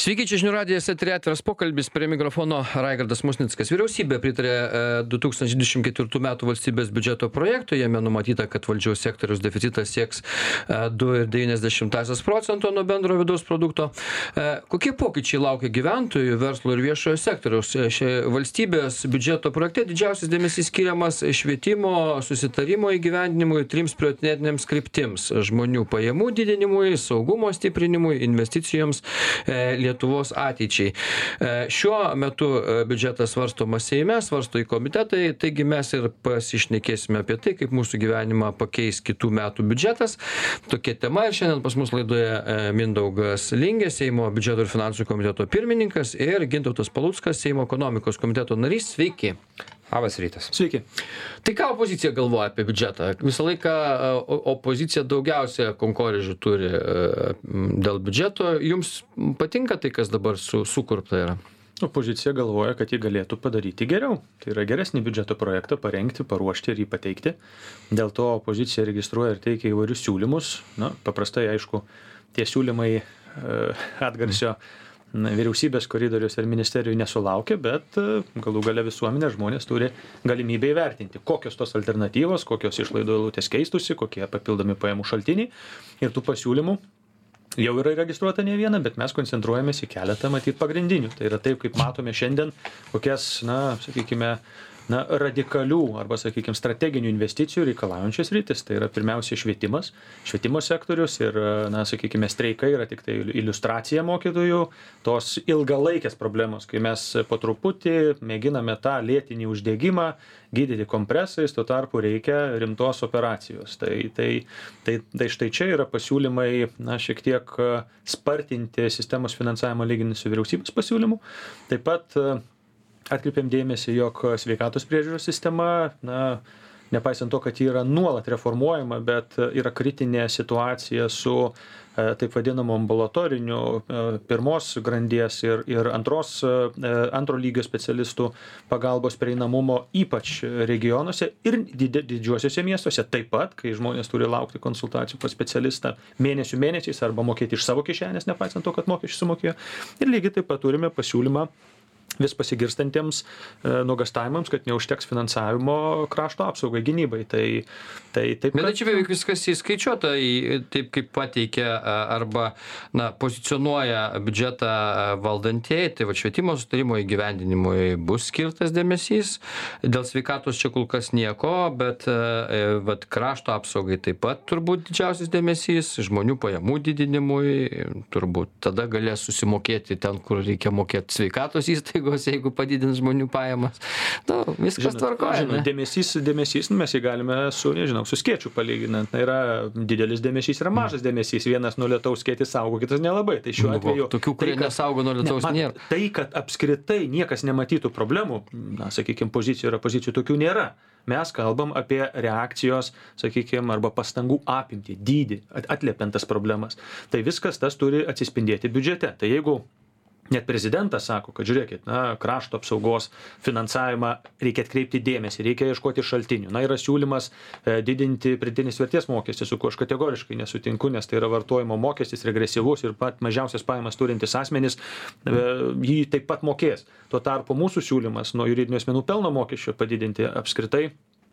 Sveiki, čia žinių radijas, eteryje atviras pokalbis, prie mikrofono Raigardas Musnickas. Vyriausybė pritarė 2024 metų valstybės biudžeto projektui, jame numatyta, kad valdžiaus sektoriaus deficitas sieks 2,9% nuo bendro vidaus produkto. Kokie pokyčiai laukia gyventojų, verslo ir viešojo sektoriaus? Valstybės biudžeto projekte didžiausias dėmesys skiriamas švietimo susitarimo įgyvendinimui 3 prioritetinėms kryptims - žmonių pajamų didinimui, saugumo stiprinimui, investicijoms Lietuvos ateičiai. Šiuo metu biudžetas svarstomas Seime, svarsto į komitetai, taigi mes ir pasišnekėsime apie tai, kaip mūsų gyvenimą pakeis kitų metų biudžetas. Tokia tema ir šiandien pas mus laidoje Mindaugas Lingė, Seimo biudžeto ir finansų komiteto pirmininkas, ir Gintautas Paluckas, Seimo ekonomikos komiteto narys. Sveiki. Labas rytas. Sveiki. Tai ką opozicija galvoja apie biudžetą? Visą laiką opozicija daugiausia konkorėžių turi dėl biudžeto. Jums patinka tai, kas dabar sukurpta yra? Opozicija galvoja, kad jį galėtų padaryti geriau. Tai yra geresnį biudžeto projektą parengti, paruošti ir jį pateikti. Dėl to opozicija registruoja ir teikia įvairius siūlymus. Na, paprastai, aišku, tie siūlymai atgarsio vyriausybės koridorius ir ministerijų nesulaukia, bet galų gale visuomenė žmonės turi galimybę įvertinti, kokios tos alternatyvos, kokios išlaidų eilutės keistusi, kokie papildomi pajamų šaltiniai. Ir tų pasiūlymų jau yra registruota ne viena, bet mes koncentruojamės į keletą matyt pagrindinių. Tai yra taip, kaip matome šiandien, kokias, radikalių arba, strateginių investicijų reikalaujančias rytis. Tai yra pirmiausia švietimo sektorius ir, streikai yra tik tai iliustracija mokytojų, tos ilgalaikės problemos, kai mes po truputį mėginame tą lėtinį uždegimą gydyti kompresais, tuo tarpu reikia rimtos operacijos. Tai štai čia yra pasiūlymai, šiek tiek spartinti sistemos finansavimo lyginant su vyriausybės pasiūlymu. Taip pat atkreipiam dėmesį, jog sveikatos priežiūros sistema, nepaisant to, kad ji yra nuolat reformuojama, bet yra kritinė situacija su taip vadinamu ambulatoriniu pirmos grandies ir antro lygio specialistų pagalbos prieinamumo, ypač regionuose ir didžiuosiuose miestuose. Taip pat, kai žmonės turi laukti konsultacijų pas specialistą mėnesiais arba mokėti iš savo kišenės, nepaisant to, kad mokesčius sumokėjo. Ir lygiai taip pat turime pasiūlymą vis pasigirstantiems nuogąstavimams, kad neužteks finansavimo krašto apsaugai, gynybai. Bet čia beveik viskas įskaičiuota, taip kaip pateikia arba pozicionuoja biudžetą valdantieji, tai švietimo sutarimo įgyvendinimui bus skirtas dėmesys, dėl sveikatos čia kol kas nieko, bet krašto apsaugai taip pat turbūt didžiausias dėmesys, žmonių pajamų didinimui, turbūt tada galės susimokėti ten, kur reikia mokėti sveikatos įstaigos, jeigu padidins žmonių pajamas. Viskas tvarkoja. Dėmesys mes jį galime su skėčiu palyginant. Yra didelis dėmesys, yra mažas dėmesys. Vienas nuo lietaus skėtis saugo, kitas nelabai. Tai šiuo atveju tokių, kurie nesaugo nuo lietaus, nėra. Tai, kad apskritai niekas nematytų problemų, pozicijų ir opozicijų tokių nėra. Mes kalbam apie reakcijos, arba pastangų apimtį, dydį, atliepiantas problemas. Tai viskas tas turi atsispindėti biudžete. Tai jeigu net prezidentas sako, kad žiūrėkit, krašto apsaugos finansavimą reikia atkreipti dėmesį, reikia ieškoti šaltinių. Yra siūlymas didinti pridėtinės vertės mokestį, su kuo aš kategoriškai nesutinku, nes tai yra vartojimo mokestis, regresyvus ir pat mažiausias pajamas turintis asmenys jį taip pat mokės. Tuo tarpu mūsų siūlymas nuo juridinių asmenų pelno mokesčio padidinti apskritai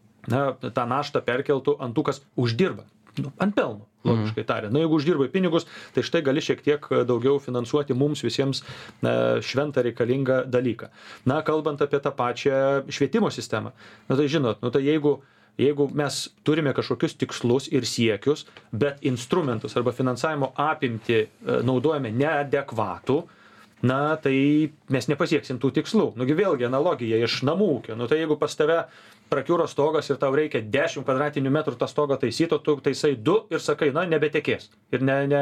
tą naštą perkeltų ant tų, kas uždirba. Ant pelno, logiškai tariant. Jeigu uždirbai pinigus, tai štai gali šiek tiek daugiau finansuoti mums visiems šventą reikalingą dalyką. Kalbant apie tą pačią švietimo sistemą. Tai žinot, tai jeigu mes turime kažkokius tikslus ir siekius, bet instrumentus arba finansavimo apimtį naudojame neadekvatų, tai mes nepasieksim tų tikslų. Vėlgi analogija iš namų ūkio. Tai jeigu pas tave prakiuro stogas ir tau reikia 10 kvadratinių metrų tą stogą taisyti, o tu taisai 2 ir sakai, nebetekės. Ir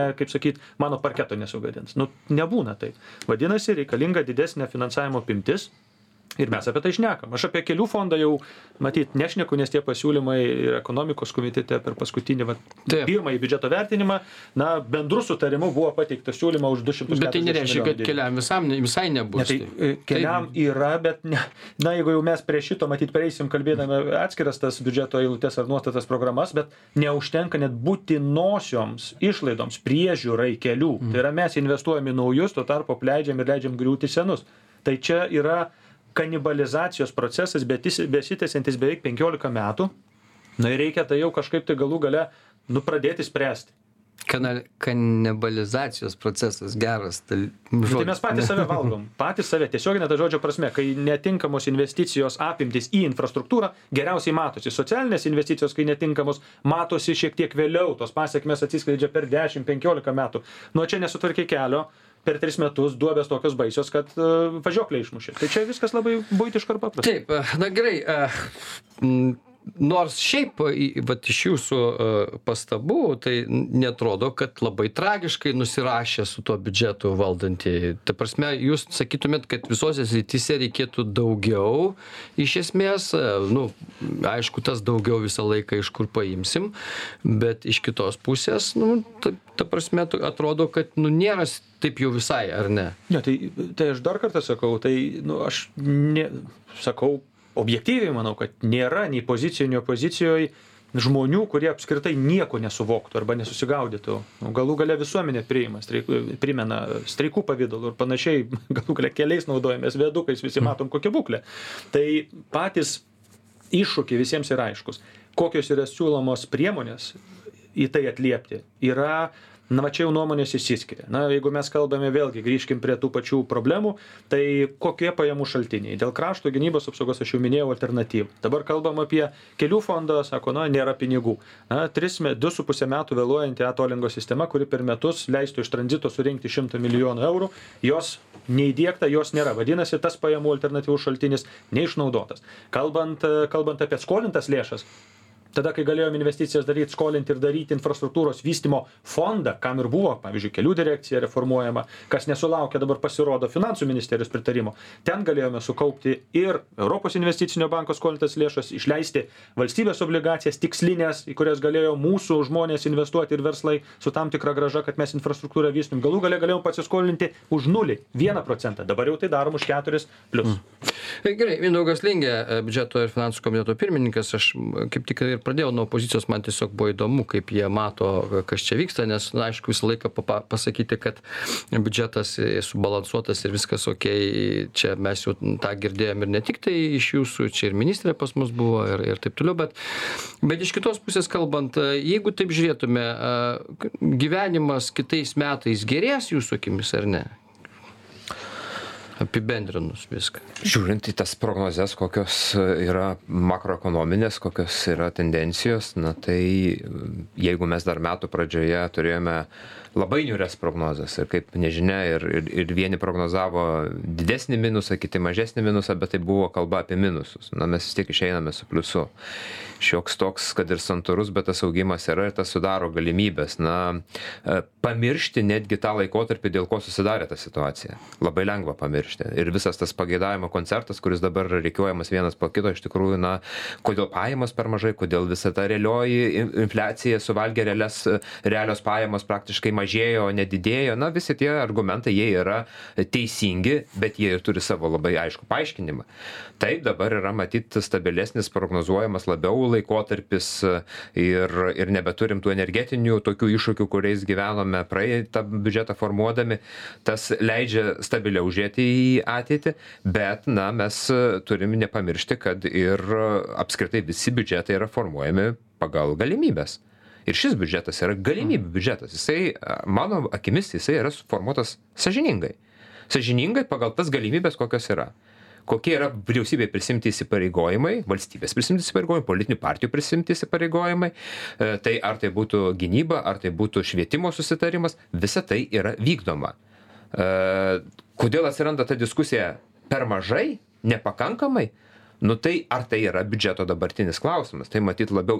mano parketo nesugadins. Nebūna tai. Vadinasi, reikalinga didesnė finansavimo apimtis. Ir mes apie tai šnekam. Aš apie kelių fondą jau, matyt, nešneku, nes tie pasiūlymai ir ekonomikos komitete per paskutinį pirmąjį biudžeto vertinimą, bendru sutarimu buvo pateiktas siūlyma už 240 milijonų. Bet tai nereiškia, kad keliam visai nebus. Tai keliam yra, bet jeigu jau mes prie šito, matyt, prieisim kalbėdami atskiras tas biudžeto eilutes ar nuostatas programas, bet neužtenka net būtinosioms išlaidoms priežiūrai kelių. Tai yra mes investuojame naujus, tuo tarpu leidžiam griūti senus. Tai čia yra kanibalizacijos procesas, besitęsiantis beveik 15 metų. Ir reikia tai jau kažkaip tai galų gale pradėti spręsti. Kanibalizacijos procesas geras. Tai mes patys save valgom. Patys save, tiesioginė ta žodžio prasme, kai netinkamos investicijos apimtis į infrastruktūrą, geriausiai matosi. Socialinės investicijos, kai netinkamos, matosi šiek tiek vėliau. Tos pasiekmes atsiskleidžia per 10-15 metų. Nuo čia nesutvarkė kelio. Per 3 metus duobės tokios baisios, kad važiuoklė išmušė. Tai čia viskas labai buitiška ir paprasta. Taip, gerai. Nors šiaip iš jūsų pastabų, tai netrodo, kad labai tragiškai nusirašė su tuo biudžetu valdantieji. Ta prasme, jūs sakytumėt, kad visose srityse reikėtų daugiau, iš esmės, aišku, tas daugiau visą laiką iš kur paimsim, bet iš kitos pusės, ta prasme, atrodo, kad nėra taip jau visai, ar ne? Ne, tai aš dar kartą sakau, aš sakau, objektyviai manau, kad nėra nei pozicijoje, nei opozicijoje žmonių, kurie apskritai nieko nesuvoktų arba nesusigaudytų. Galų gale visuomenė primena streikų pavidalu ir panašiai, galų gale keliais naudojamės, viadukais, visi matom kokią būklę. Tai patys iššūkiai visiems yra aiškus. Kokios yra siūlomos priemonės į tai atliepti, yra čia jau nuomonės išsiskiria. Jeigu mes kalbame vėlgi, grįžkim prie tų pačių problemų, tai kokie pajamų šaltiniai? Dėl krašto gynybos apsaugos aš jau minėjau alternatyvų. Dabar kalbam apie kelių fondą, sako, nėra pinigų. 2,5 metų vėluojanti atolingo sistema, kuri per metus leistų iš tranzito surinkti 100 milijonų eurų, jos neįdiegta, jos nėra. Vadinasi, tas pajamų alternatyvų šaltinis neišnaudotas. Kalbant apie skolintas lėšas, tada, kai galėjom investicijas daryti, skolinti ir daryti infrastruktūros vystymo fondą, kam ir buvo, pavyzdžiui, kelių direkcija reformuojama, kas nesulaukė dabar pasirodo finansų ministerijos pritarimo, ten galėjome sukaupti ir Europos investicinio banko skolintas lėšas, išleisti valstybės obligacijas tikslinės, į kurias galėjo mūsų žmonės investuoti ir verslai su tam tikra grąža, kad mes infrastruktūrą vystum. Galų gale galėjom pasiskolinti už 1%. Dabar jau tai darom už 4+. Gerai, Mindaugas Lingė, biudžeto ir finansų komiteto pirmininkas, aš kaip tik ir pradėjau nuo opozicijos, man tiesiog buvo įdomu, kaip jie mato, kas čia vyksta, nes, aišku, visą laiką pasakyti, kad biudžetas subalansuotas ir viskas okei, čia mes jau tą girdėjom ir ne tik tai iš jūsų, čia ir ministrė pas mus buvo ir taip toliau, bet iš kitos pusės kalbant, jeigu taip žiūrėtume, gyvenimas kitais metais gerės jūsų akimis ar ne? Apibendrinus viską. Žiūrint į tas prognozes, kokios yra makroekonominės, kokios yra tendencijos, tai jeigu mes dar metų pradžioje turėjome labai niūrias prognozes ir kaip nežinia, ir vieni prognozavo didesnį minusą, kiti mažesnį minusą, bet tai buvo kalba apie minusus. Mes vis tiek išeiname su pliusu. Šioks toks, kad ir santūrus, bet tas augimas yra ir tas sudaro galimybės. Pamiršti netgi tą laikotarpį, dėl ko susidarė ta situacija. Labai lengva pamiršti. Ir visas tas pageidavimo koncertas, kuris dabar reikiuojamas vienas po kito, iš tikrųjų, kodėl pajamos per mažai, kodėl visa ta realioji infliacija suvalgė realios pajamos praktiškai mažėjo, nedidėjo. Visi tie argumentai, jie yra teisingi, bet jie ir turi savo labai aišku paaiškinimą. Taip, dabar yra matyti stabilesnis, prognozuojamas labiau laikotarpis ir nebeturim tų energetinių tokių iššūkių, kuriais gyvenome praeitą biudžetą formuodami. Tas leidžia stabiliau žiūrėti į ateitį, bet mes turim nepamiršti, kad ir apskritai visi biudžetai yra formuojami pagal galimybės. Ir šis biudžetas yra galimybių biudžetas. Jisai, mano akimis, jisai yra suformuotas sąžiningai. Sąžiningai pagal tas galimybės, kokios yra. Kokie yra vyriausybė prisimti įsipareigojimai, valstybės prisimti įsipareigojimai, politinių partijų prisimti įsipareigojimai, tai ar tai būtų gynyba, ar tai būtų švietimo susitarimas, visa tai yra vykdoma. Kodėl atsiranda ta diskusija per mažai, nepakankamai? Tai ar tai yra biudžeto dabartinis klausimas? Tai matyt labiau yra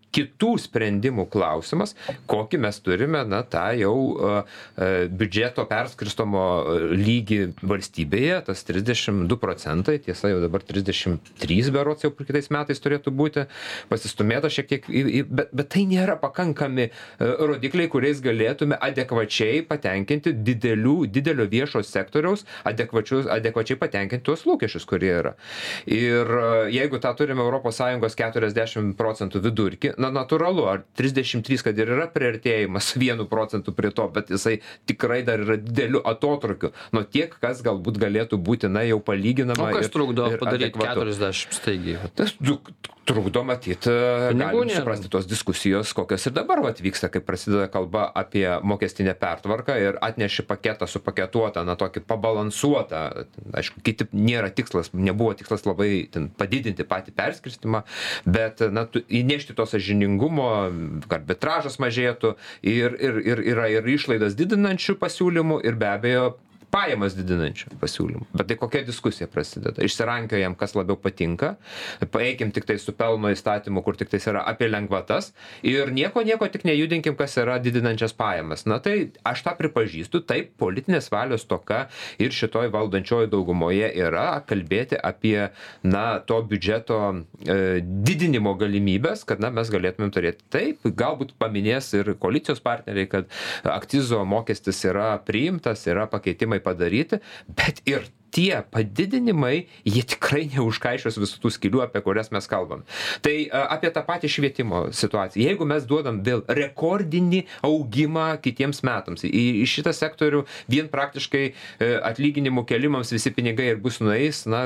kitų sprendimų klausimas, kokį mes turime, na, tą jau biudžeto perskirstomo lygį valstybėje, tas 32%, tiesa jau dabar 33 berods jau kitais metais turėtų būti, pasistumėta šiek tiek, bet tai nėra pakankami rodikliai, kuriais galėtume adekvačiai patenkinti didelio viešo sektoriaus, adekvačiai patenkinti tuos lūkesčius, kurie yra. Ir jeigu tą turime ES 40% vidurkį, na natūralu, ar 33, kad ir yra priartėjimas 1% prie to, bet jisai tikrai dar yra dideliu atotrukiu nuo tiek, kas galbūt galėtų būti, na, jau palyginama. O kas trukdo padaryti adekvatu. 40 staigiai? Tas trukdo matyti, galim suprasti tos diskusijos, kokios ir dabar vyksta, kai prasideda kalba apie mokestinę pertvarką ir atneši paketą supaketuotą, na, tokį pabalansuotą, aišku, kiti nebuvo tikslas labai padidinti patį perskirstimą, bet, na, įnešti to sąžiningumo, arbitražas mažėtų ir yra ir išlaidas didinančių pasiūlymų ir be abejo pajamas didinančių pasiūlymų. Bet tai kokia diskusija prasideda? Išsirankiojam, kas labiau patinka, paeikim tik tai su pelno įstatymu, kur tik tai yra apie lengvatas ir nieko tik nejudinkim, kas yra didinančias pajamas. Na tai aš tą pripažįstu, taip, politinės valios toka ir šitoj valdančioji daugumoje yra kalbėti apie, na, to biudžeto didinimo galimybės, kad, na, mes galėtumėm turėti. Taip, galbūt paminės ir koalicijos partneriai, kad akcizo mokestis yra priimtas, yra pakeitimai padaryti, bet ir tie padidinimai, jie tikrai neužkaišios visų tų skylių, apie kurias mes kalbam. Tai apie tą patį švietimo situaciją. Jeigu mes duodam vėl rekordinį augimą kitiems metams, į šitą sektorių vien praktiškai atlyginimų kelimams visi pinigai ir bus nueis, na,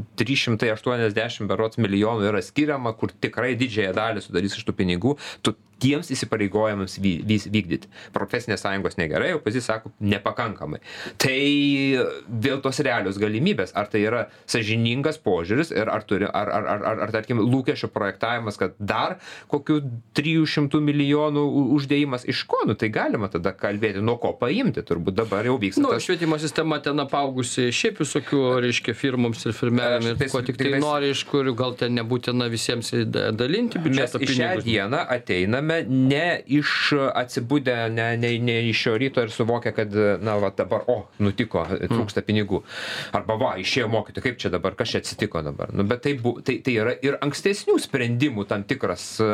380 berods milijonų yra skiriama, kur tikrai didžiąją dalį sudarys iš tų pinigų, tiems įsipareigojimams vykdyti. Profesinės sąjungos negerai, opozicija sako nepakankamai. Tai vėl tos realios galimybės, ar tai yra sąžiningas požiūris ir ar tarkim, lūkesčio projektavimas, kad dar kokių 300 milijonų uždėjimas iš ko, nu tai galima tada kalbėti, nuo ko paimti, turbūt dabar jau vyksta. Nu, švietimo sistema ten apaugusi šiaip visokių, reiškia, firmoms ir firmelėm ir ko tik tai nori, iš kurių gal ten nebūtina visiems dalinti biudžeto pinigus. Mes šią dieną ateiname ne iš atsibudę, ne iš šio ryto ir suvokia, kad, na, va, dabar, nutiko, trūksta pinigų. Arba, išėjo mokyti, kaip čia dabar, kas čia atsitiko dabar. Nu, bet tai yra ir ankstesnių sprendimų tam tikra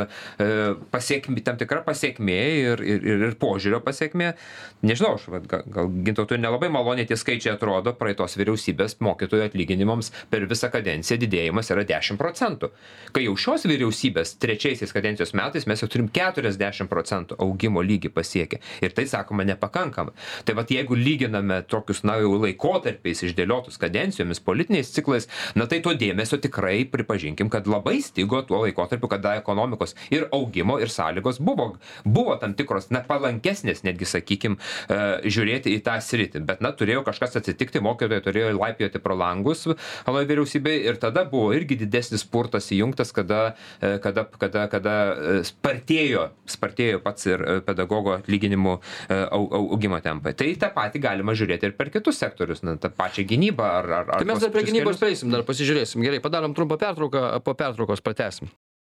pasiekmė ir požiūrio pasiekmė. Nežinau, gal Gintautui nelabai maloniai tie skaičiai atrodo, praeitos vyriausybės mokytojų atlyginimams per visą kadenciją didėjimas yra 10%. Kai jau šios vyriausybės trečiaisiais kadencijos metais mes jau turim 40% augimo lygį pasiekę. Ir tai, sakoma, nepakankama. Tai vat jeigu lyginame tokius, na, jau laikotarpiais išdėliotus kadencijomis, politiniais ciklais, na tai to dėmesio tikrai pripažinkim, kad labai stigo tuo laikotarpiu, kada ekonomikos ir augimo ir sąlygos buvo tam tikros, na, palankesnės, netgi, sakykim, žiūrėti į tą sritį. Bet, na, turėjo kažkas atsitikti, mokytojai turėjo laipjoti pro langus anoje vyriausybėje ir tada buvo irgi didesnis spurtas įjungtas, kada spartėjo pats ir pedagogo atlyginimų augimo tempai. Tai tą patį galima žiūrėti ir per kitus sektorius, na, tą pačią gynybą ar tai mes dar prie gynybos prieisim, dar pasižiūrėsim. Gerai, padarom trumpą pertrauką, po pertraukos pratęsim.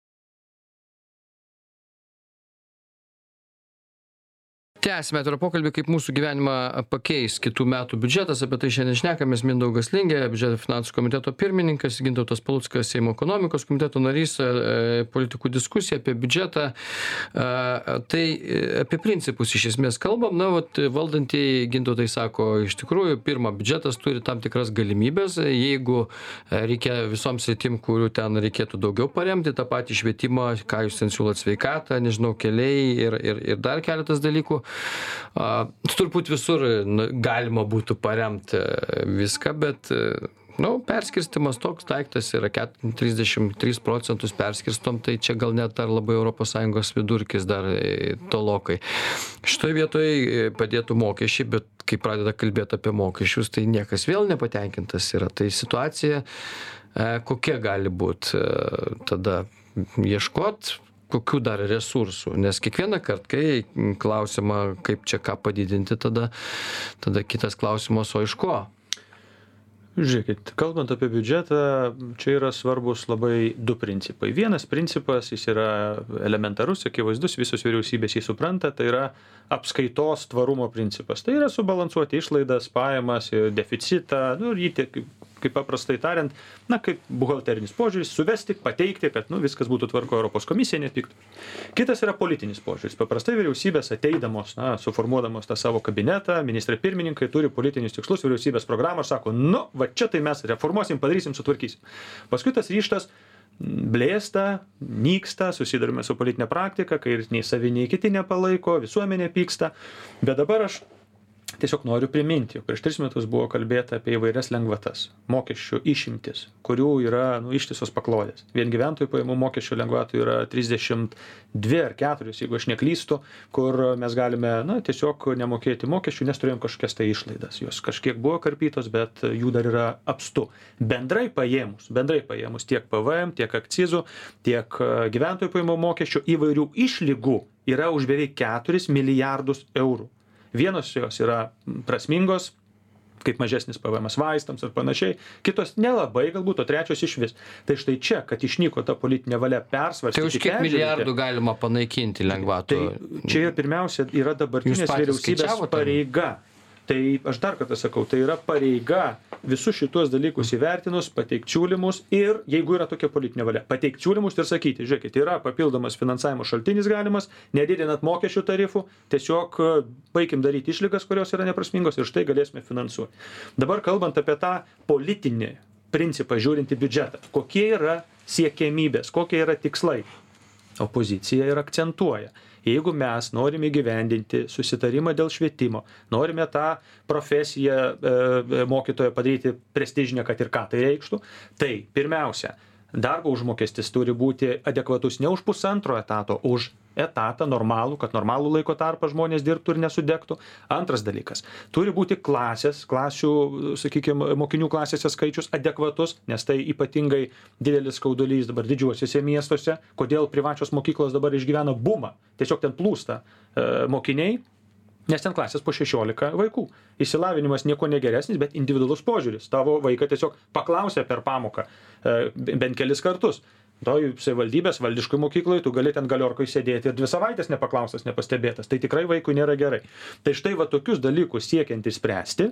Tęsime atvirą pokalbį, kaip mūsų gyvenimą pakeis kitų metų biudžetas. Apie tai šiandien šnekamės. Mindaugas Lingė, biudžeto finansų komiteto pirmininkas, Gintautas Paluckas, Seimo ekonomikos komiteto narys, politikų diskusija apie biudžetą. Tai apie principus iš esmės kalbam. Na, valdantieji Gintautai sako, iš tikrųjų, pirma, biudžetas turi tam tikras galimybės. Jeigu reikia visoms sritim, kurių ten reikėtų daugiau paremti, tą patį švietimą, ką jūs ten siūlot, sveikatą, nežinau, keliai ir dar keletas dalykų. Turbūt visur galima būtų paremti viską, bet perskirstimas toks daiktas yra 33% perskirstom, tai čia gal net dar labai ES vidurkis dar tolokai. Šitoje vietoje padėtų mokesčiai, bet kai pradeda kalbėti apie mokesčius, tai niekas vėl nepatenkintas yra. Tai situacija kokia gali būti tada ieškot kokių dar resursų, nes kiekvieną kartą, kai klausima, kaip čia ką padidinti, tada kitas klausimas, o iš ko? Žiūrėkit, kalbant apie biudžetą, čia yra svarbus labai du principai. Vienas principas, jis yra elementarus, akivaizdus, visos vyriausybės jį supranta, tai yra apskaitos tvarumo principas. Tai yra subalansuoti išlaidas, pajamas ir deficitą, ir jį kaip paprastai tariant, kaip buhalterinis požiūris, suvesti, pateikti, kad viskas būtų tvarko, Europos komisija nepyktų. Kitas yra politinis požiūris. Paprastai vyriausybės ateidamos, suformuodamos tą savo kabinetą, ministrai pirmininkai turi politinius tikslus, vyriausybės programą ir sako, va čia tai mes reformuosim, padarysim, sutvarkysim. Paskui tas ryžtas blėsta, nyksta, susidurime su politinė praktika, kai nei savi, nei kiti nepalaiko, visuomenė pyksta. Bet dabar aš tiesiog noriu priminti, jog prieš 3 metus buvo kalbėta apie įvairias lengvatas, mokesčių išimtis, kurių yra ištisos paklodės. Vien gyventojų pajamų mokesčių lengvatų yra 32 ar 4, jeigu aš neklystu, kur mes galime tiesiog nemokėti mokesčių, nes turėjom kažkokias tai išlaidas. Jos kažkiek buvo karpytos, bet jų dar yra apstu. Bendrai paėmus tiek PVM, tiek akcizų, tiek gyventojų pajamų mokesčių įvairių išlygų yra už beveik 4 milijardus eurų. Vienos jos yra prasmingos, kaip mažesnis PVM vaistams ir panašiai, kitos nelabai galbūt, o trečios išvis. Tai štai čia, kad išnyko ta politinė valia persvarstyti. Tai už kiek milijardų galima panaikinti lengvatų? Tai čia pirmiausia yra dabartinės vyriausybės pareiga. Tai aš dar kartą sakau, tai yra pareiga visus šitos dalykus įvertinus, pateikti siūlymus ir, jeigu yra tokia politinė valia, pateikti siūlymus ir sakyti, žiūrėkit, yra papildomas finansavimo šaltinis galimas, nedidinant mokesčių tarifų, tiesiog baikim daryti išlygas, kurios yra neprasmingos ir štai galėsime finansuoti. Dabar kalbant apie tą politinį principą žiūrinti biudžetą, kokie yra siekiamybės, kokie yra tikslai, opozicija ir akcentuoja. Jeigu mes norime įgyvendinti susitarimą dėl švietimo, norime tą profesiją mokytojo padaryti prestižinę, kad ir ką tai reikštų, tai pirmiausia, darbo užmokestis turi būti adekvatus ne už 1,5 etato, už etatą normalų, kad normalų laiko tarpą žmonės dirbtų ir nesudegtų. Antras dalykas, turi būti klasių, sakykime, mokinių klasėse skaičius adekvatus, nes tai ypatingai didelis skaudulys dabar didžiuosiuose miestuose, kodėl privačios mokyklos dabar išgyvena bumą, tiesiog ten plūsta mokiniai, nes ten klasės po 16 vaikų. Išsilavinimas nieko negeresnis, bet individualus požiūris. Tavo vaiką tiesiog paklausia per pamoką bent kelis kartus. Toj savivaldybės valdiškoj mokykloj tu gali ten galiorkoj sėdėti ir 2 savaitės nepaklaustas, nepastebėtas. Tai tikrai vaikui nėra gerai. Tai štai tokius dalykus siekiant išspręsti,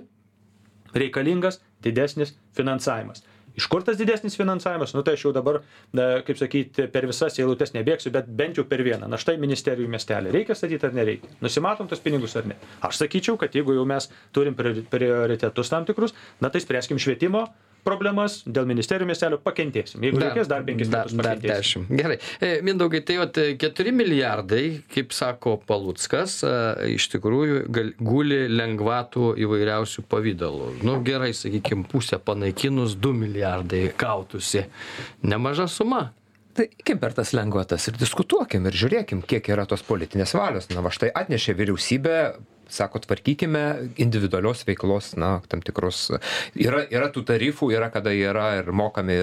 reikalingas didesnis finansavimas. Iš kur tas didesnis finansavimas? Tai aš jau dabar, kaip sakyti, per visas eilutes nebėgsiu, bet bent jau per vieną. Štai ministerijų miestelį. Reikia statyti ar nereikia? Nusimatom tas pinigus ar ne? Aš sakyčiau, kad jeigu jau mes turim prioritetus tam tikrus, tai spręskim švietimo problemas, dėl ministerijų miestelio pakentėsim. Jeigu reikės, dar 5 metus pakentėsim. Gerai. Mindaugai, tai 4 milijardai, kaip sako Paluckas, iš tikrųjų guli lengvatų įvairiausių pavydalų. Gerai, sakykime, pusę panaikinus 2 milijardai gautųsi. Nemaža suma. Tai eikim per tas lengvatas ir diskutuokim ir žiūrėkim, kiek yra tos politinės valios. Štai atnešė vyriausybė, sako, tvarkykime individualios veiklos, tam tikrus, yra tų tarifų, yra kada yra ir mokami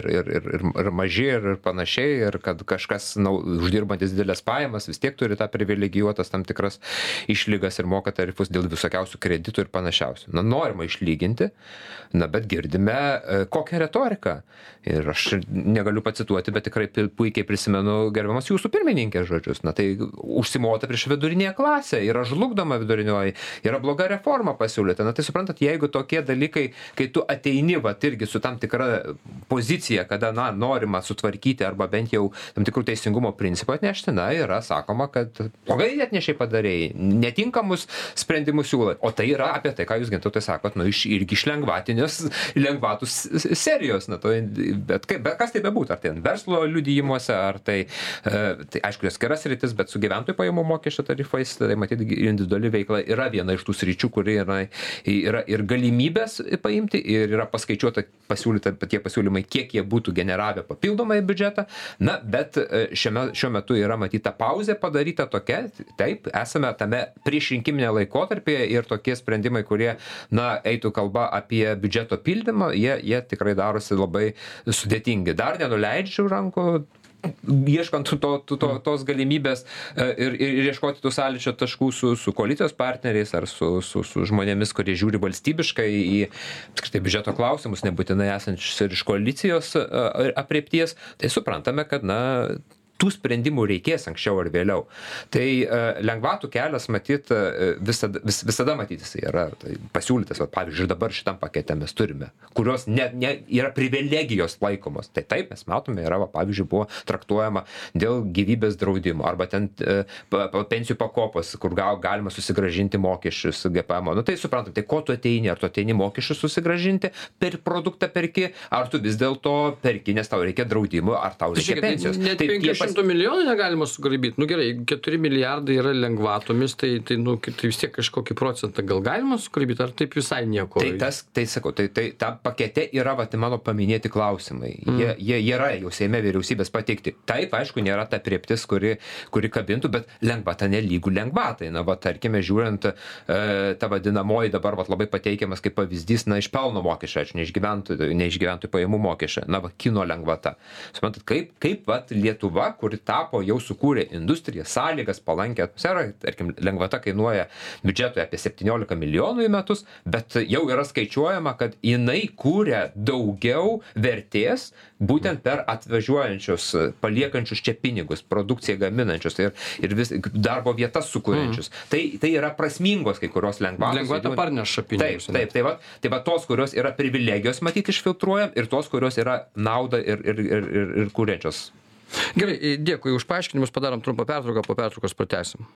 ir maži ir panašiai, ir kad kažkas uždirbantis didelės pajamas vis tiek turi tą privilegijuotas tam tikras išlygas ir moka tarifus dėl visokiausių kreditų ir panašiausių. Norima išlyginti, bet girdime kokią retoriką. Ir aš negaliu pacituoti, bet tikrai puikiai prisimenu gerbiamas jūsų pirmininkės žodžius. Tai užsimota prieš vidurinėje klasę, yra žlugdoma vidurinioji, yra bloga reforma pasiūlyta. Tai suprantat, jeigu tokie dalykai, kai tu ateini irgi su tam tikra pozicija, kada norima sutvarkyti arba bent jau tam tikrų teisingumo principų atnešti, yra sakoma, kad blogai atnešiai padarėjai, netinkamus sprendimus siūlai. O tai yra apie tai, ką jūs, Gintautai, sakot, irgi iš lengvatų serijos. Bet kas tai bebūtų, ar tai verslo liudijimuose, ar tai aišku, skiras rytis, bet su gyventojų pajamų mokesčio tarifais, tai matyti individuali veikla yra viena iš tų sričių, kuri yra ir galimybės paimti, ir yra paskaičiuota, pasiūlyta tie pasiūlymai, kiek jie būtų generavę papildomai biudžetą. Bet šiuo metu yra matyta pauzė padaryta tokia, taip, esame tame priešrinkiminė laikotarpyje ir tokie sprendimai, kurie, eitų kalba apie biudžeto pildymą, jie tikrai darosi labai sudėtingi. Dar nenuleidžiu rankų, ieškant tos galimybės ir ieškoti tų sąlyčio taškų su koalicijos partneriais ar su žmonėmis, kurie žiūri valstybiškai į apskritai biudžeto klausimus, nebūtinai esančius ir iš koalicijos apriepties, tai suprantame, kad tų sprendimų reikės anksčiau ar vėliau. Tai lengvatų kelias matyt visada matyti jisai yra pasiūlytas, pavyzdžiui, ir dabar šitam pakete mes turime, kurios yra privilegijos laikomos. Tai taip, mes matome, yra, pavyzdžiui, buvo traktuojama dėl gyvybės draudimo, arba ten pensijų pakopos, kur galima susigrąžinti mokesčius GPM. Tai suprantam, tai ko tu ateini, ar tu ateini mokesčius susigrąžinti, per produktą perki, ar tu vis dėlto perki, nes tau reikia draudimo, ar tau reikia pensijos. Net 500 milijonų negalima sugrabyti. Gerai, 4 milijardai yra lengvatomis, tai vis tiek kažkokį procentą gal galima sugrabyti, ar taip visai nieko? Tai sakau, ta pakete yra mano paminėti klausimai. Jie yra jau Seime vyriausybės pateikti. Taip, aišku, nėra ta aprėptis, kuri kabintų, bet lengvata nelygų lengvatai. Tarkime, žiūrint, ta vadinamoji dabar labai pateikiamas kaip pavyzdys, iš pelno mokesčio, neišgyventojų pajamų mokesčio, kino lengvata. Suprantat, kaip Lietuva, kuri tapo, jau sukūrė industriją, sąlygas, palankę atmosferą, tarkim, lengvata kainuoja biudžetoje apie 17 milijonų į metus, bet jau yra skaičiuojama, kad jinai kūrė daugiau vertės būtent per atvažiuojančius, paliekančius čia pinigus, produkciją gaminančius ir vis darbo vietas sukūrenčius. Tai yra prasmingos kai kurios lengvatos. Lengvata parneša pinigus. Taip. Tai va tos, kurios yra privilegijos, matyti išfiltruojam, ir tos, kurios yra nauda ir kūrenčios. Gerai, dėkui už paaiškinimus, padarom trumpą pertrauką, po pertraukos pratęsim.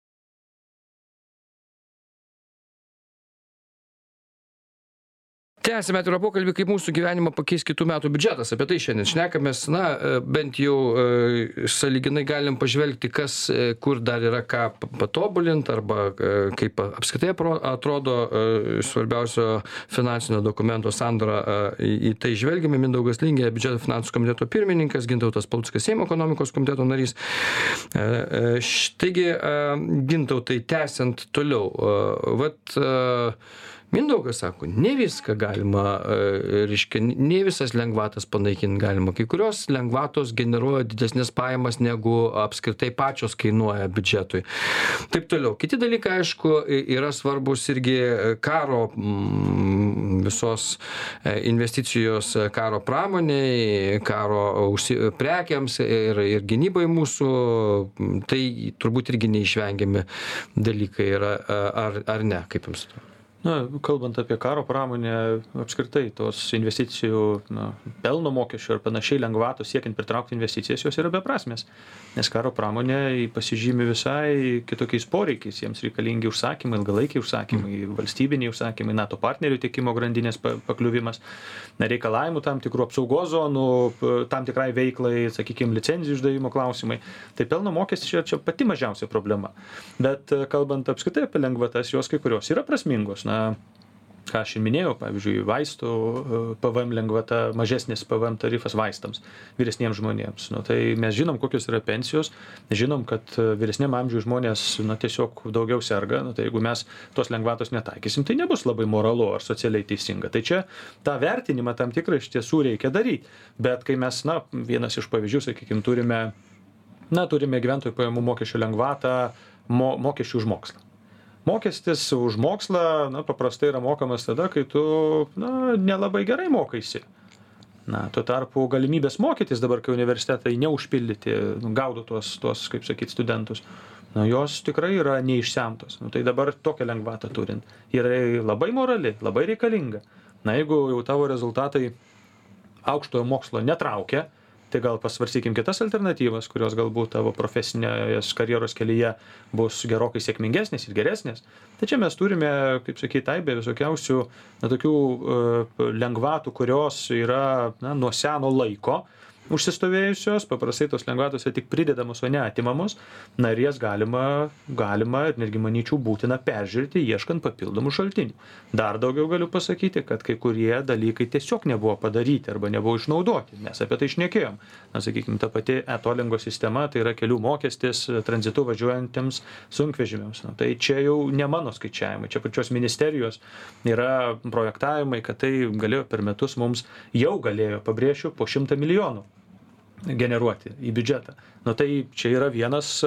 Tęsime atvirą pokalbį, kaip mūsų gyvenimą pakeis kitų metų biudžetas. Apie tai šiandien šnekamės. Bent jau sąlyginai galim pažvelgti, kur dar yra ką patobulinti, arba kaip apskritai atrodo svarbiausio finansinio dokumento sandara. Į tai žvelgiame. Mindaugas Lingė, biudžeto finansų komiteto pirmininkas, Gintautas Paluckas, Seimo ekonomikos komiteto narys. Taigi, Gintautai, tęsiant toliau. Mindaugas sako, ne viską galima, ne visas lengvatas panaikinti galima. Kai kurios lengvatos generuoja didesnės pajamas, negu apskritai pačios kainuoja biudžetui. Taip toliau. Kiti dalykai, aišku, yra svarbus irgi karo visos investicijos karo pramoniai, karo prekiams ir gynybai mūsų. Tai turbūt irgi neišvengiami dalykai yra, ar ne, kaip jums atrodo? Kalbant apie karo pramonę, apskritai tos investicijų, pelno mokesčio ir panašiai lengvatos siekiant pritraukti investicijas, jos yra beprasmės. Nes karo pramonė pasižymi visai kitokiais poreikiais, jiems reikalingi užsakymai, ilgalaikiai užsakymai, valstybiniai užsakymai, NATO partnerių tiekimo grandinės pakliuvimas, reikalavimų tam tikrų apsaugos zonų, tam tikrai veiklai, sakykime, licenzijų išdavimo klausimai. Tai pelno mokestis čia pati mažiausia problema. Bet kalbant apskritai apie lengvatas, jos kai kurios yra prasmingos. Ką aš ir minėjau, pavyzdžiui, vaistų PVM lengvata, mažesnis PVM tarifas vaistams vyresniems žmonėms. Tai mes žinom, kokios yra pensijos, žinom, kad vyresniam amžiui žmonės tiesiog daugiau serga. Tai jeigu mes tos lengvatos netaikysim, tai nebus labai moralu ar socialiai teisinga. Tai čia tą vertinimą tam tikrą iš tiesų reikia daryti. Bet kai mes, vienas iš pavyzdžių, sakykime, turime gyventojų pajamų mokesčio lengvatą, mokesčių už mokslą. Mokestis už mokslą, paprastai yra mokamas tada, kai tu, nelabai gerai mokaisi. Tuo tarpu galimybės mokytis dabar, kai universitetai neužpildyti, gaudo tuos, kaip sakyti, studentus, jos tikrai yra neišsemtos. Tai dabar tokią lengvatą turint. Yra labai morali, labai reikalinga. Jeigu jau tavo rezultatai aukštojo mokslo netraukia, tai gal pasvarstykim kitas alternatyvas, kurios galbūt tavo profesinės karjeros kelyje bus gerokai sėkmingesnės ir geresnės. Tai čia mes turime, kaip sakyti, aibę visokiausių tokių lengvatų, kurios yra nuo seno laiko užsistovėjusios, paprastai tos lengvatos tik pridedamos, o ne atimamos. Ir jas galima ir netgi manyčiau būtina peržiūrėti, ieškant papildomų šaltinių. Dar daugiau galiu pasakyti, kad kai kurie dalykai tiesiog nebuvo padaryti arba nebuvo išnaudoti. Mes apie tai šnekėjom. Sakykime, ta pati e-tolingo sistema, tai yra kelių mokestis tranzitu važiuojantiems sunkvežimiams. Tai čia jau ne mano skaičiavimai, čia pačios ministerijos yra projektavimai, kad tai galėjo per metus mums jau galėjo, pabrėšiu, po 100 milijonų generuoti į biudžetą. Nu tai čia yra vienas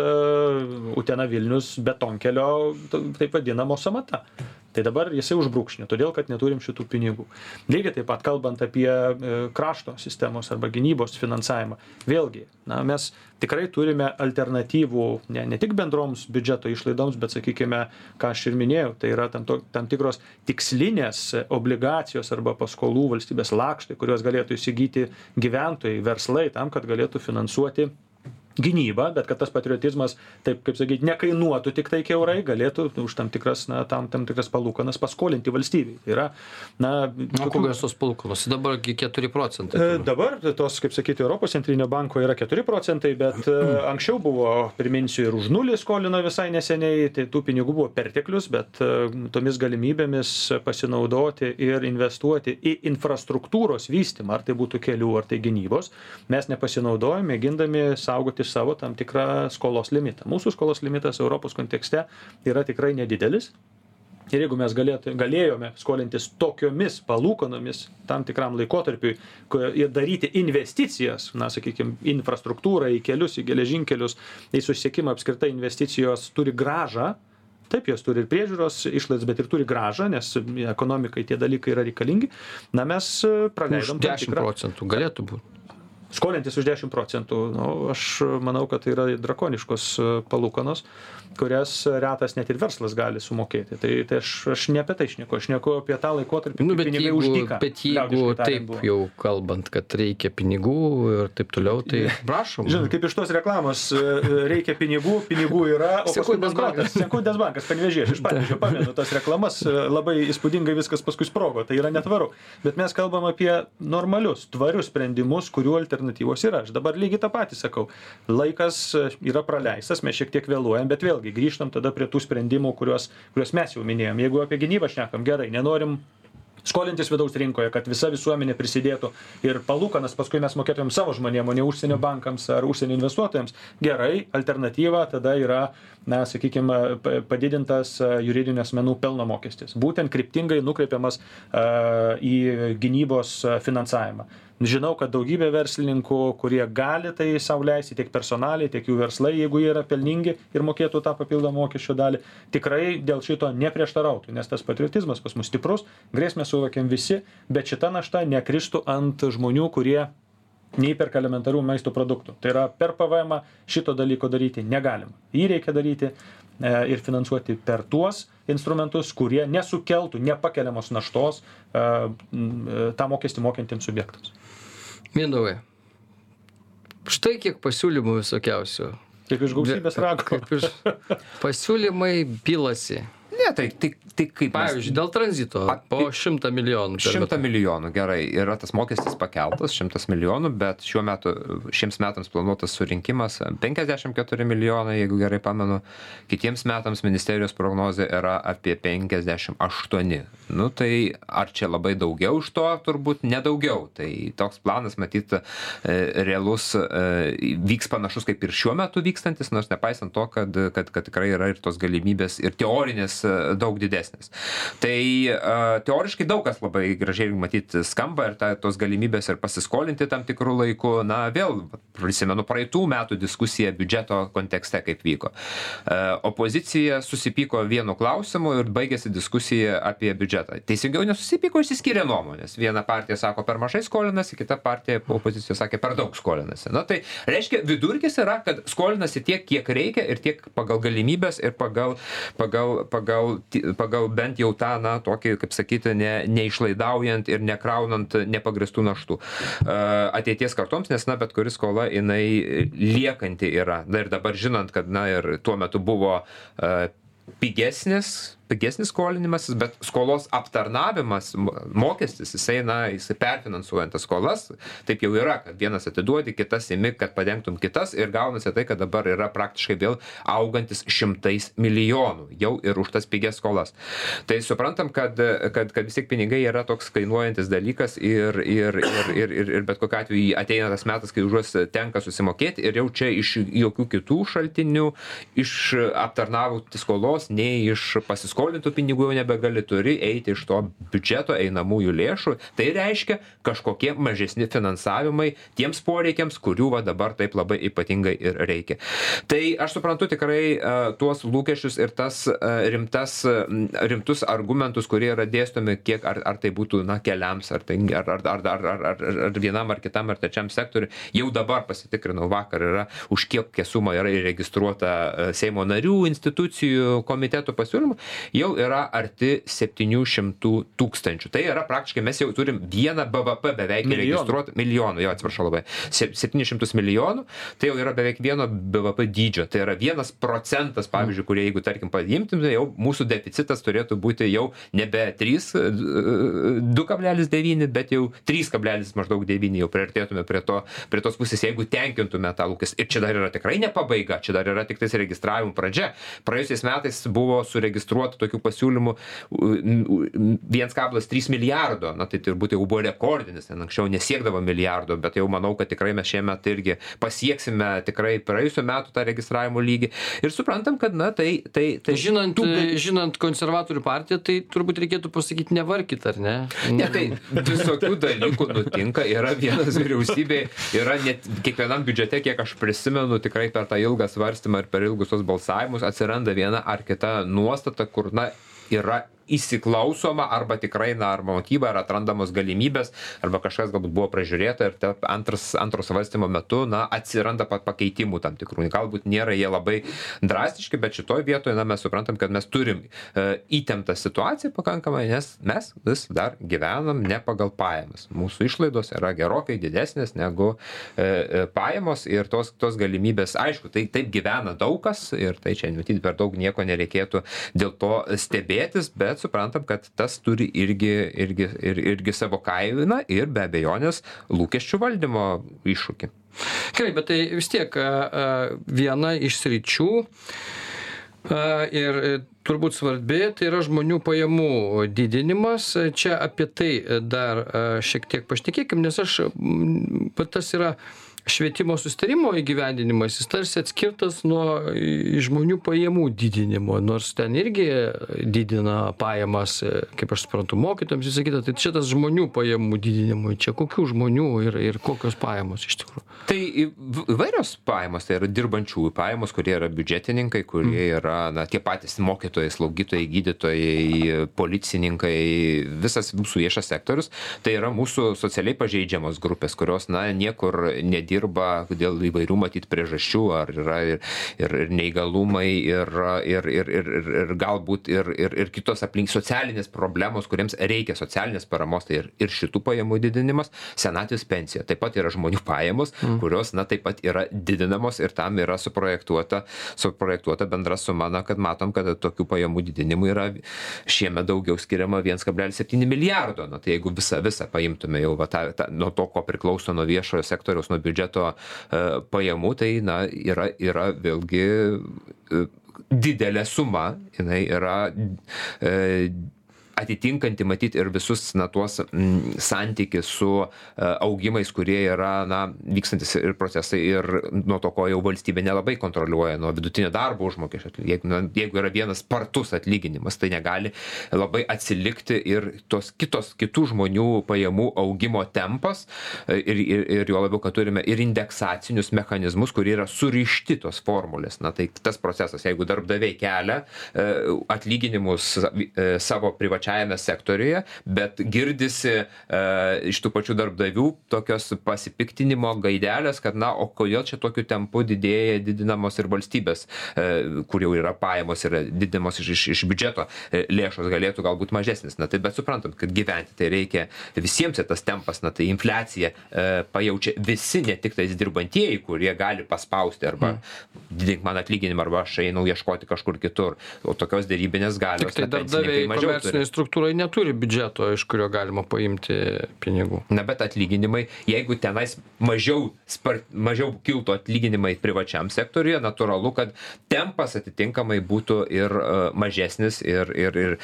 Utena Vilnius betonkelio, taip vadinamo sąmata. Tai dabar jisai užbrūkšnio, todėl kad neturim šitų pinigų. Lygiai taip pat kalbant apie krašto sistemos arba gynybos finansavimą. Vėlgi, mes tikrai turime alternatyvų ne tik bendroms biudžeto išlaidoms, bet sakykime, ką aš ir minėjau, tai yra tam tikros tikslinės obligacijos arba paskolų valstybės lakštai, kurios galėtų įsigyti gyventojai, verslai, tam, kad galėtų finansuoti gynybą, bet kad tas patriotizmas, taip kaip sakyti, nekainuotų tik tai kiaurai, galėtų už tam tikras palūkanas paskolinti valstybei. Tai yra, kokios tos palūkanos? Dabar 4%. Dabar tos, kaip sakyti, Europos centrinio banko yra 4%, bet anksčiau buvo, priminsiu, ir už nulį skolino visai neseniai, tai tų pinigų buvo perteklius, bet tomis galimybėmis pasinaudoti ir investuoti į infrastruktūros vystymą, ar tai būtų kelių, ar tai gynybos, mes nepasinaudojame, mėgindami saugoti savo tam tikrą skolos limitą. Mūsų skolos limitas Europos kontekste yra tikrai nedidelis. Ir jeigu mes galėjome skolintis tokiomis palūkanomis tam tikram laikotarpiui ir daryti investicijas, sakykime, infrastruktūrą, į kelius, į geležinkelius, į susisiekimą apskritai investicijos turi grąžą, taip, jos turi ir priežiūros išlaidas, bet ir turi grąžą, nes ekonomikai tie dalykai yra reikalingi, mes praleidom už 10% galėtų būti. Skolintis už 10%, aš manau, kad tai yra drakoniškos palūkanos, kurias retas net ir verslas gali sumokėti. Tai aš ne apie tai šneku, aš šneku apie tą laikotarpį, kai pinigai už dyką. Bet jeigu taip jau kalbant, kad reikia pinigų ir taip toliau, tai prašom. Žinot, kaip iš tos reklamos reikia pinigų yra, o Sekundės bankas, Panevėžys, iš pavyzdžio pamenu tas reklamas, labai įspūdingai viskas paskui sprogo, tai yra netvaru. Bet mes kalbam apie normalius, tvarius sprendimus, kurių alternatyvos yra. Aš dabar lygiai tą patį sakau. Laikas yra praleistas, mes šiek tiek vėluojam, bet vėlgi grįžtam tada prie tų sprendimų, kuriuos mes jau minėjom. Jeigu apie gynybą šnekam, gerai, nenorim skolintis vidaus rinkoje, kad visa visuomenė prisidėtų ir palūkanas paskui mes mokėtumėm savo žmonėm, o ne užsienio bankams ar užsienio investuotojams. Gerai, alternatyva tada yra, sakykime, padidintas juridinių asmenų pelno mokestis. Būtent kryptingai nukreipiamas į gynybos finansavimą. Žinau, kad daugybė verslininkų, kurie gali tai sau leisti, tiek personaliai, tiek jų verslai, jeigu jie yra pelningi ir mokėtų tą papildomą mokesčio dalį, tikrai dėl šito neprieštarautų, nes tas patriotizmas pas mus stiprus, grėsmę suvokiam visi, bet šita našta nekristų ant žmonių, kurie neįperka elementarių maisto produktų. Tai yra per PVM šito dalyko daryti negalima. Jį reikia daryti ir finansuoti per tuos instrumentus, kurie nesukeltų nepakeliamos naštos tą mokestį mokantiems subjektams. Mindaugai, štai kiek pasiūlymų visokiausių. Kaip iš gausybės rago. Pasiūlymai pilasi. Ne, tai kaip pavyzdžiui, dėl tranzito po 100 milijonų. 100 milijonų, gerai, yra tas mokestis pakeltas, 100 milijonų, bet šiems metams planuotas surinkimas 54 milijonai, jeigu gerai pamenu, kitiems metams ministerijos prognozė yra apie 58. Nu tai ar čia labai daugiau iš to, turbūt nedaugiau. Tai toks planas, matyt, realus vyks panašus kaip ir šiuo metu vykstantis, nors nepaisant to, kad tikrai yra ir tos galimybės ir teorinės daug didesnis. Tai teoriškai daug kas labai gražiai matyti skamba ir tos galimybės ir pasiskolinti tam tikrų laikų. Na, vėl prisimenu praeitų metų diskusiją biudžeto kontekste, kaip vyko. Opozicija susipyko vienu klausimu ir baigėsi diskusija apie biudžetą. Teisingiau nesusipyko, išsiskyrė nuomonės. Viena partija sako per mažai skolinasi, kita partija opozicija sakė per daug skolinasi. Na, tai reiškia, vidurkis yra, kad skolinasi tiek, kiek reikia ir tiek pagal galimybės ir pagal bent jau tą, tokį, kaip sakyti, neišlaidaujant ir nekraunant nepagristų naštų ateities kartoms, nes, bet kuri skola, jinai liekanti yra. Ir dabar žinant, kad, ir tuo metu buvo pigesnis skolinimasis, bet skolos aptarnavimas, mokestis, jisai perfinansuojant tas skolas, taip jau yra, kad vienas atiduodi, kitas imi, kad padengtum kitas ir gaunasi tai, kad dabar yra praktiškai vėl augantis 100 milijonų jau ir už tas pigias skolas. Tai suprantam, kad vis tiek pinigai yra toks kainuojantis dalykas ir bet kokiu atveju ateina tas metas, kai už juos tenka susimokėti ir jau čia iš jokių kitų šaltinių, iš aptarnauti skolos, nei iš pasiskolinti paskolintų pinigų jau nebegali, turi eiti iš to biudžeto einamųjų lėšų. Tai reiškia kažkokie mažesni finansavimai tiems poreikiams, kurių va dabar taip labai ypatingai ir reikia. Tai aš suprantu tikrai tuos lūkesčius ir tas rimtus argumentus, kurie yra dėstomi, kiek ar tai būtų keliams, ar vienam, ar kitam, ar trečiam sektoriui. Jau dabar pasitikrinau vakar, yra už kiek sumą yra įregistruota Seimo narių, institucijų, komitetų pasiūlymų, jau yra arti 700 000. Tai yra praktiškai, mes jau turim vieną BVP beveik įregistruotą, milijonų, 700 milijonų, tai jau yra beveik vieno BVP dydžio. Tai yra 1%, pavyzdžiui, kurie, jeigu, tarkim, paimtume, jau mūsų deficitas turėtų būti jau nebe 2,9, bet jau 3,9 jau priartėtume prie tos pusės, jeigu tenkintume tą lūkestį. Ir čia dar yra tikrai ne pabaiga, čia dar yra tik tais registravimo pradžia. Praėjusiais metais buvo suregistruota tokių pasiūlymų 1,3 milijardo, tai turbūt jau buvo rekordinis, anksčiau nesiekdavo milijardo, bet jau manau, kad tikrai mes šiemet irgi pasieksime tikrai praėjusių metų tą registravimo lygį. Ir suprantam, kad Žinant konservatorių partiją, tai turbūt reikėtų pasakyti nevarkit, ar ne? Ne, tai visokių dalykų nutinka, yra vienas vyriausybė, yra net kiekvienam biudžete, kiek aš prisimenu, tikrai per tą ilgą svarstymą ir per ilgus tos balsavimus atsiranda viena ar kita nuostata, kur yra įsiklausoma arba tikrai, arba motyva, ar atrandamos galimybės, arba kažkas galbūt buvo pražiūrėta ir antro svarstymo metu, atsiranda pakeitimų tam tikrų. Galbūt nėra jie labai drastiški, bet šitoj vietoje, mes suprantam, kad mes turim įtemptą situaciją pakankamai, nes mes vis dar gyvenam ne pagal pajamas. Mūsų išlaidos yra gerokai didesnės negu pajamos ir tos galimybės, aišku, tai taip gyvena daug kas ir tai čia matyti per daug nieko nereikėtų dėl to stebėtis, bet suprantam, kad tas turi irgi savo kainą ir be abejonės lūkesčių valdymo iššūkį. Gerai, bet tai vis tiek viena iš sričių ir turbūt svarbi, tai yra žmonių pajamų didinimas. Čia apie tai dar šiek tiek pašnekėkim, nes tas yra švietimo susitarimo įgyvendinimas, jis tarsi atskirtas nuo žmonių pajamų didinimo, nors ten irgi didina pajamas, kaip aš suprantu, mokytojams, visą kitą. Tai čia tas žmonių pajamų didinimui, čia kokių žmonių ir kokios pajamos iš tikrųjų? Tai įvairios pajamos, tai yra dirbančiųjų pajamos, kurie yra biudžetininkai, kurie yra tie patys mokytojai, slaugytojai, gydytojai, policininkai, visas mūsų viešas sektorius. Tai yra mūsų socialiai pažeidžiamos grupės, kurios niekur nedirba dėl įvairių matyt priežasčių, ar yra ir neįgalumai, ir galbūt ir kitos socialinės problemos, kuriems reikia socialinės paramos, tai ir šitų pajamų didinimas, senatvės pensija. Taip pat yra žmonių pajamos, kurios taip pat yra didinamos ir tam yra suprojektuota bendra suma, kad matom, kad tokių pajamų didinimų yra šiemet daugiau skiriama 1,7 milijardo. Tai jeigu visą paimtume jau nuo to, ko priklauso nuo viešojo sektoriaus, nuo biudžeto pajamų, tai yra vėlgi didelė suma, jinai yra atitinkanti matyti ir visus tuos santykis su augimais, kurie yra vykstantis ir procesai ir nuo to, ko jau valstybė nelabai kontroliuoja, nuo vidutinio darbo užmokesčio. Jeigu yra vienas spartus atlyginimas, tai negali labai atsilikti ir tos kitų žmonių pajamų augimo tempas ir jo labiau, kad turime ir indeksacinius mechanizmus, kurie yra surišti tos formulės. Tai tas procesas, jeigu darbdaviai kelia atlyginimus savo privačiajame sektoriuje, bet girdisi iš tų pačių darbdavių tokios pasipiktinimo gaidelės, kad o kodėl čia tokiu tempu didinamos ir valstybės, kur jau yra pajamos ir didinamos iš biudžeto lėšos galėtų galbūt mažesnis. Tai bet suprantam, kad gyventi tai reikia visiems ir tas tempas, tai infliacija pajaučia visi, ne tik tais dirbantieji, kurie gali paspausti arba didink man atlyginimą, arba aš einu ieškoti kažkur kitur. O tokios dėrybinės galios. Tik tai darbdaviai komerciniai struktūrai neturi biudžeto, iš kurio galima paimti pinigų. Bet atlyginimai, jeigu tenais mažiau kiltų atlyginimai privačiam sektoriuje, natūralu, kad tempas atitinkamai būtų ir mažesnis ir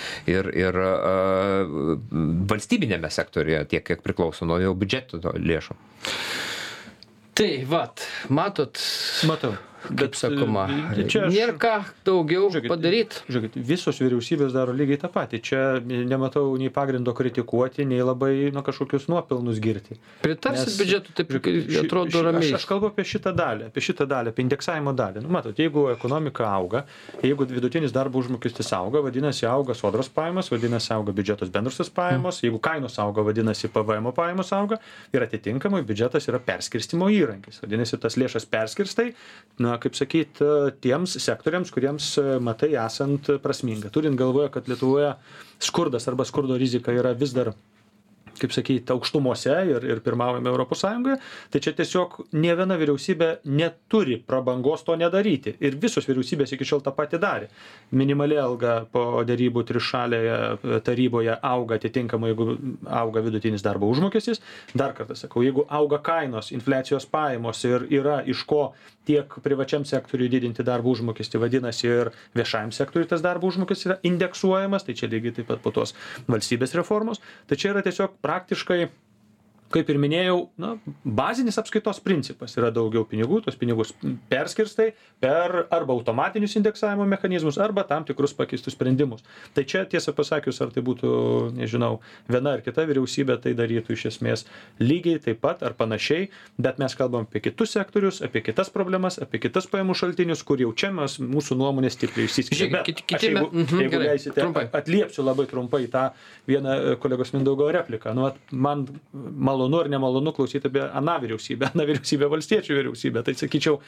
valstybinėme sektoriuje, tiek kiek priklauso nuo jau biudžeto lėšų. Tai, matot. Matau. kaip sakoma. Čia Nėra ką daugiau padaryti. Žiūrėkit, visos vyriausybės daro lygiai tą patį. Čia nematau nei pagrindo kritikuoti, nei labai kažkokius nuopelnus girti. Pritarsit biudžetu, taip atrodo ramiai. Aš kalbu apie šitą dalį, apie indeksavimo dalį. Matot, jeigu ekonomika auga, jeigu vidutinis darbo užmokestis auga, vadinasi auga sodros pajamos, vadinasi auga biudžetos bendrosios pajamos, jeigu kainos auga, vadinasi PVM pajamos auga ir atitinkamai biudžetas yra perskirstimo įrankis. Vadinasi, tas lėšas perskirstai, kaip sakyt, tiems sektoriams, kuriems matai esant prasminga. Turint galvoje, kad Lietuvoje skurdas arba skurdo rizika yra vis dar, kaip sakyti, aukštumose ir pirmaujame Europos Sąjungoje, tai čia tiesiog ne viena vyriausybė neturi prabangos to nedaryti. Ir visos vyriausybės iki šiol tą patį darė. Minimali alga po dėrybų trišalėje taryboje auga atitinkamai, jeigu auga vidutinis darbo užmokestis. Dar kartą sakau, jeigu auga kainos, infliacijos pajamos ir yra iš ko tiek privačiam sektoriui didinti darbo užmokestį, vadinasi ir viešajam sektoriui tas darbo užmokestis yra indeksuojamas, tai čia lygiai taip pat po tos valstybės reformos. Tai čia yra tiesiog praktiškai, kaip ir minėjau, bazinis apskaitos principas yra daugiau pinigų, tos pinigus perskirstai per arba automatinius indeksavimo mechanizmus, arba tam tikrus pakeistus sprendimus. Tai čia tiesą pasakius, ar tai būtų, nežinau, viena ar kita vyriausybė tai darytų iš esmės lygiai taip pat ar panašiai, bet mes kalbam apie kitus sektorius, apie kitas problemas, apie kitas pajamų šaltinius, kur jau čia mūsų nuomonės stipriai išsiskiria. Jeigu leisite, atliepsiu labai trumpai tą vieną kolegos Mindaugo repliką. Man malonu ar nemalonu klausyti apie aną vyriausybę, valstiečių vyriausybę. Tai sakyčiau,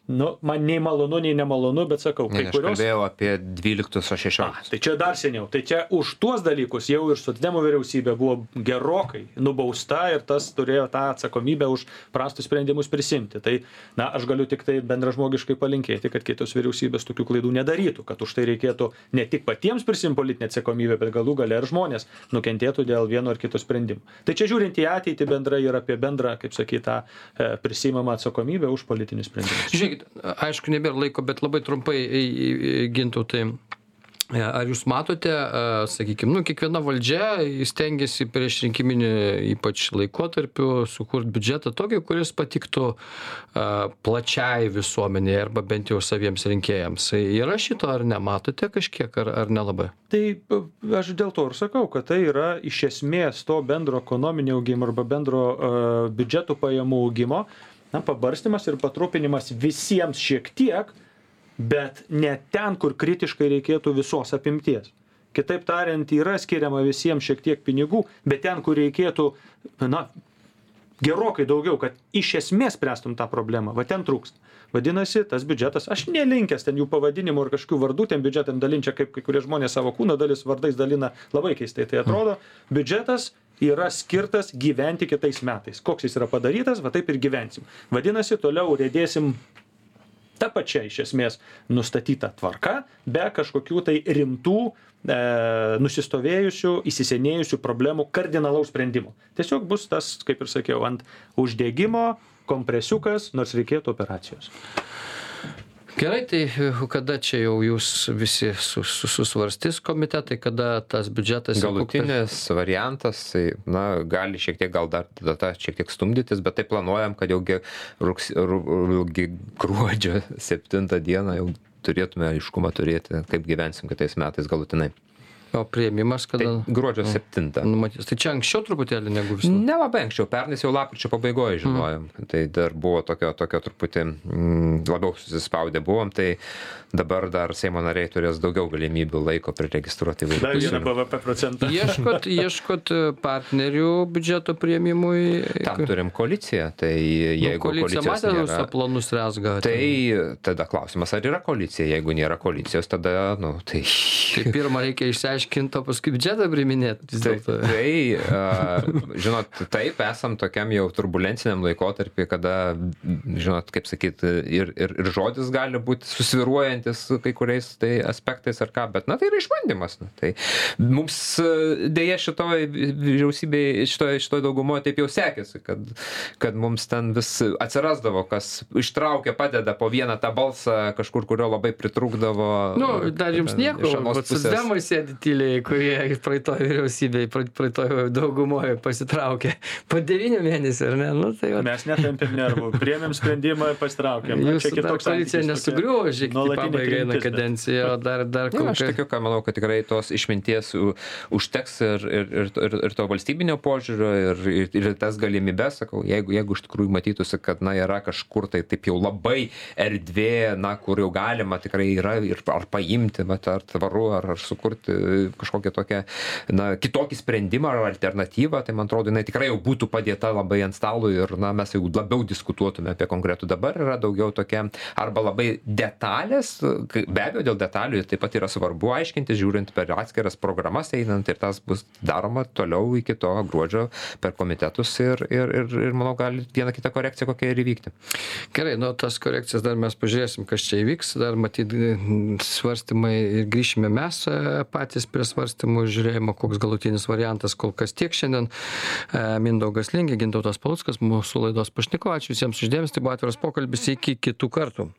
man nei malonu, nei nemalonu, bet sakau, kai kurios... Aš kalbėjau apie 12-16. Tai čia dar seniau. Tai čia už tuos dalykus jau ir socdemų vyriausybė buvo gerokai nubausta ir tas turėjo tą atsakomybę už prastus sprendimus prisimti. Tai, aš galiu tik tai bendražmogiškai palinkėti, kad kitos vyriausybės tokių klaidų nedarytų, kad už tai reikėtų ne tik patiems prisimti politinę atsakomybę, bet galų gale ir žmonės nukentėtų dėl vieno ar kito sprendimo. Tai čia žiūrint į ateitį bendrai ir apie bendrą, kaip sakyt, tą prisimamą atsakomybę už politinius sprendimus. Žiūrėkit, aišku, nebėra laiko, bet labai trumpai, Gintautai, ar jūs matote, sakykime, kiekviena valdžia stengiasi prieš rinkiminį ypač laikotarpiu sukurti biudžetą tokį, kuris patiktų plačiai visuomenėje arba bent jau saviems rinkėjams. Yra šito ar nematote kažkiek, ar nelabai? Tai aš dėl to ir sakau, kad tai yra iš esmės to bendro ekonominio augimo arba bendro biudžeto pajamų augimo pabarstymas ir patrupinimas visiems šiek tiek, bet ne ten, kur kritiškai reikėtų visos apimties. Kitaip tariant, yra skiriama visiems šiek tiek pinigų, bet ten, kur reikėtų, gerokai daugiau, kad iš esmės spręstum tą problemą, ten trūksta. Vadinasi, tas biudžetas, aš nelinkęs ten jų pavadinimų ar kažkokių vardų, ten biudžetam dalinčia, kaip kai kurie žmonės savo kūno dalis vardais dalina labai keistai. Tai atrodo, biudžetas yra skirtas gyventi kitais metais. Koks jis yra padarytas, taip ir gyvensim. Vadinasi, toliau rėdėsim ta pačia iš esmės nustatyta tvarka, be kažkokių tai rimtų, nusistovėjusių, įsisenėjusių problemų kardinalaus sprendimo. Tiesiog bus tas, kaip ir sakiau, ant uždegimo kompresiukas, nors reikėtų operacijos. Gerai, tai kada čia jau jūs visi susvarstys komitetai, kada tas biudžetas... Galutinis variantas, gali šiek tiek, gal dar data šiek tiek stumdytis, bet tai planuojam, kad jau gruodžio 7 dieną jau turėtume aiškumą turėti, kaip gyvensim kitais metais galutinai. O priėmimas kada? Tai gruodžio 7. Numatys. Tai čia anksčiau truputėlį negu visų? Nelabai anksčiau, pernais jau lapkričio pabaigoje žinojom. Tai dar buvo tokio truputį labiau susispaudę buvom, tai dabar dar Seimo nariai turės daugiau galimybių laiko priregistruoti vaikus. Dar vieną BVP procentą. Ieškot partnerių biudžeto priėmimui? Tam turim koaliciją, tai jeigu koalicija koalicijos nėra... Matė planus rezga. Tai tada klausimas, ar yra koalicija. Jeigu nėra koalicijos, tada, tai... Tai pirmą reikia išsiaiškinti, o paskui biudžetą priiminėti vis dėlto. Žinot, taip, esam tokiam jau turbulenciniam laikotarpį, kada, žinot, kaip sakyt, ir žodis gali būti susviruojantis kai kuriais tai aspektais ar ką, bet, tai yra išbandymas. Tai mums dėja šitoj vyriausybėje, šitoj daugumoje taip jau sekėsi, kad mums ten vis atsirasdavo, kas ištraukia, padeda po vieną tą balsą kažkur, kurio labai pritrūkdavo. Dar jums nieko, socdemai sėdit tyliai, kurie praeitoj vyriausybėje, praeitoj daugumoje pasitraukė po 9 mėnesių, ar ne? Nu, tai mes netempėm nervų, priėmėm sprendimą ir pasitraukėm. Jūsų dar koalicija nesugriuvo, žiūrėkit, į pabaigą eina kadencija, o dar Aš tikiu, ką manau, kad tikrai tos išminties užteks ir to valstybinio požiūrio ir tas galimybės, sakau, jeigu iš tikrųjų matytųsi, kad yra kažkur tai taip jau labai erdvė, kur jau galima tikrai yra ir ar paimti, ar tvaru, ar sukurti kažkokią tokią, kitokį sprendimą ar alternatyvą, tai man atrodo, jinai tikrai jau būtų padėta labai ant stalo ir, mes jau labiau diskutuotume apie konkretų. Dabar yra daugiau tokia arba labai detalės, be abejo, dėl detalių taip pat yra svarbu aiškinti, žiūrint per atskiras programas einant ir tas bus daroma toliau iki to gruodžio per komitetus ir manau, gali viena kita korekcija kokia ir įvykti. Gerai, tas korekcijas dar mes pažiūrėsim, kas čia įvyks, dar matyt svarstymai ir grįšime mes patys prie svarstymų žiūrėjimo, koks galutinis variantas, kol kas tiek šiandien. Mindaugas Lingė, Gintautas Paluckas, mūsų laidos pašnekovai, ačiū visiems už dėmesį, tai buvo atviras pokalbis, iki kitų kartų.